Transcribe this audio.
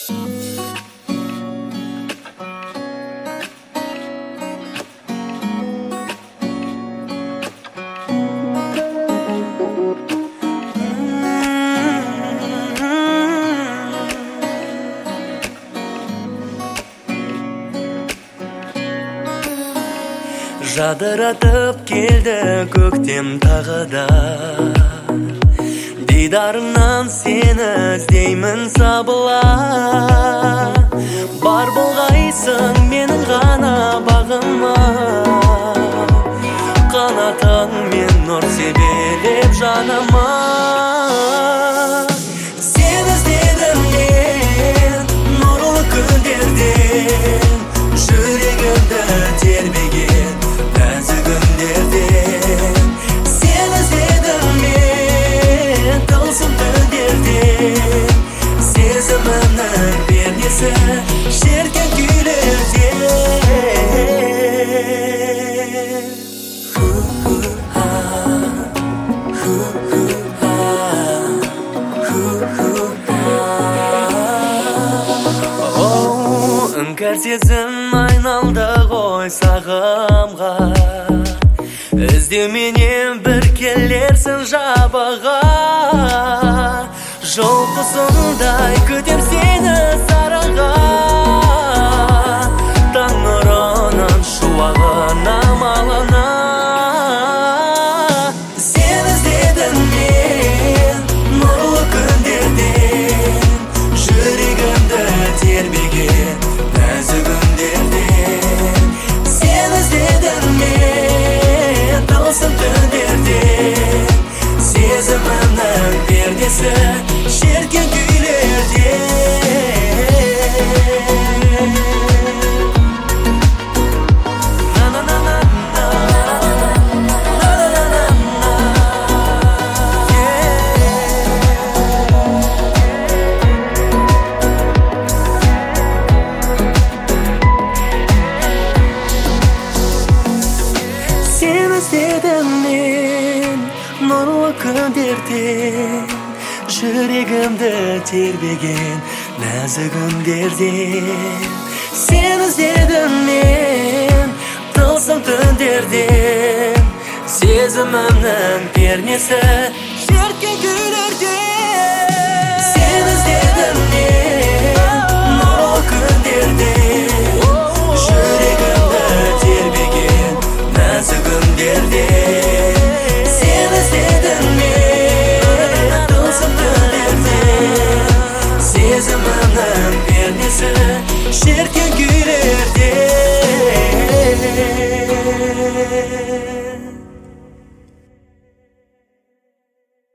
Жадыратып келді көктем тағы да, дидарыңнан сені іздеймін сабыла. Бар болғайсың менің ғана бағыма, қанатыңмен нұр себелеп жаныма. Сені іздедім мен нұрлы күндерден, жүрегімді тербеген нәзік үндерден. Сені іздедім мен тылсым түндерден, сезімімнің пернесі шерткен күйлерден. Іңкәр сезім айналды ғой сағымға, іздеуменен бір келерсің жабыға. Жол құсындай күтем сені сарыға, таң нұрының шуағына малына. Сені іздедім мен нұрлы күндерден, жүрегімді тербеген нәзік үндерден. Сені іздедім мен тылсым түндерден, сезімімнің пердесі шерткен күйлерден. Сені іздедім мен нұрлы күндерден, жүрегімді тербеген нәзік үндерден. Сені іздедім мен тылсым түндерден, сезімімнің пернесі шерткен күйлерден. Сені іздедім мен нұрлы күндерден, жүрегімді тербеген нәзік үндерден. Сені іздедім мен тылсым түндерден, сезімімнің пернесі шерткен